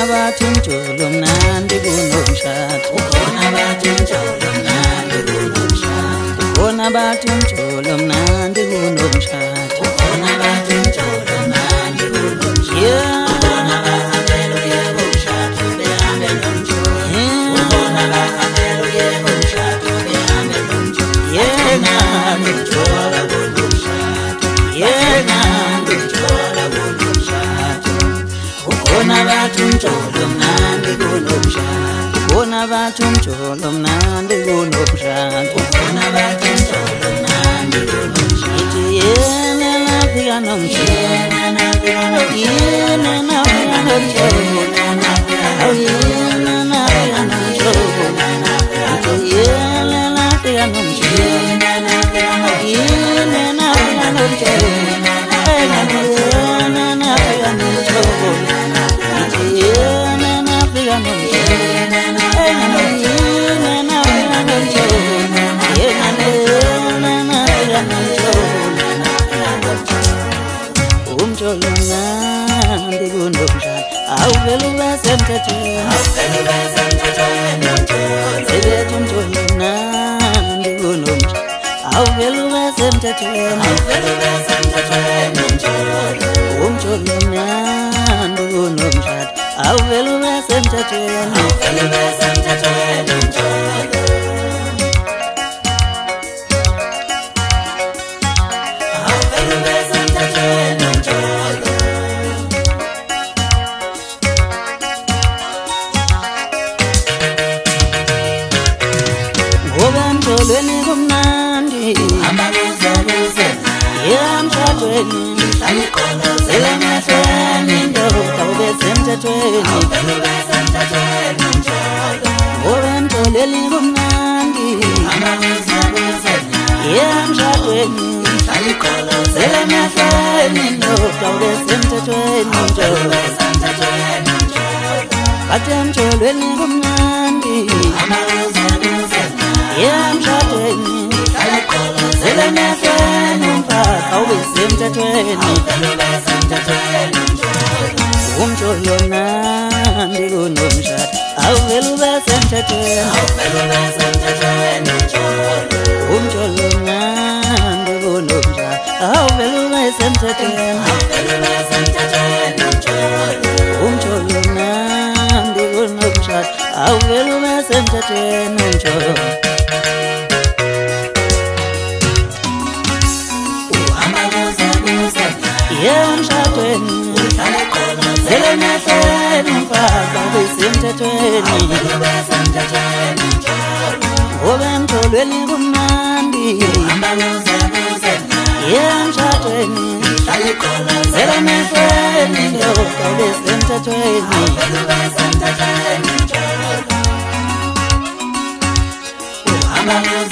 bathi umjolo mnandi kunomshado, ukhona bathi umjolo mnandi kunomshado, khona bathi umjolo mnandi kunomshado, ukhona bathi umjolo mnandi kunomshado, yeah. ukhona bahambela uyebo umshado behambe nomjolo, ukhona bahambela uyebo umshado behambe nomjolo, Yeah, mnandi umjolo kunomshado, yeah. mnandi umjolo kunomshado, ukhona bathi umjolo mnandi kunomshado, khona bathi umjolo mnandi kunomshado, ukhona bathi umjolo mnandi kunomshado, ithi yena nafika nomjolo, yena nafika nomjolo, yena nafika nomjolo, awu yena nafika nomjolo, ithi yena nafika nomjolo, yena nafika nomjolo, yena nafika nomjolo, yena nafika nomjolo, ithi yena nafika nomjolo, yena nafika nomjolo, yena nafika nomjolo. Umjolo mnandi kunomshado, awuvele ube semthethweni, awuvele ube semthethweni umjolo, sebethi umjolo mnandi kunomshado, awuvele ube semthethweni, awuvele ube semthethweni umjolo, umjolo mnandi kunomshado, awuvele ube semthethweni, awuvele ube semthethweni umjolo, awuvele ube semthethweni umjolo, ngoba emjolweni kumnandi, hamba kuze kuze emshadweni aliqolozele emehlweni indoda ube semthethweni, awuvele ube semthethweni umjolo, ngoba emjolweni kumnandi, hamba kuze kuze emshadweni aliqolozele emehlweni indoda ube semthethweni, awuvele ube semthethweni umjolo, bathi emjolweni kumnandi, hamba kuze kuze emshadweni aliqolozele emehlweni umphaka ube semthethweni, awuvele ube semthethweni umjolo, umjolo mnandi kunomshado, awuvele ube semthethweni, awuvele ube semthethweni umjolo, umjolo mnandi kunomshado, awuvele ube semthethweni, awuvele ube semthethweni umjolo, umjolo mnandi kunomshado, awuvele ube semthethweni umjolo. uhamba kuze kuze Emshadweni aliqolozele emehlweni umphaka ube semthethweni, awuvele ube semthethweni umjolo, ngoba emjolweni kumnandi, hamba kuze kuze emshadweni aliqolozele emehlweni indoda ube semthethweni, awuvele ube semthethweni umjolo, uhamba kuze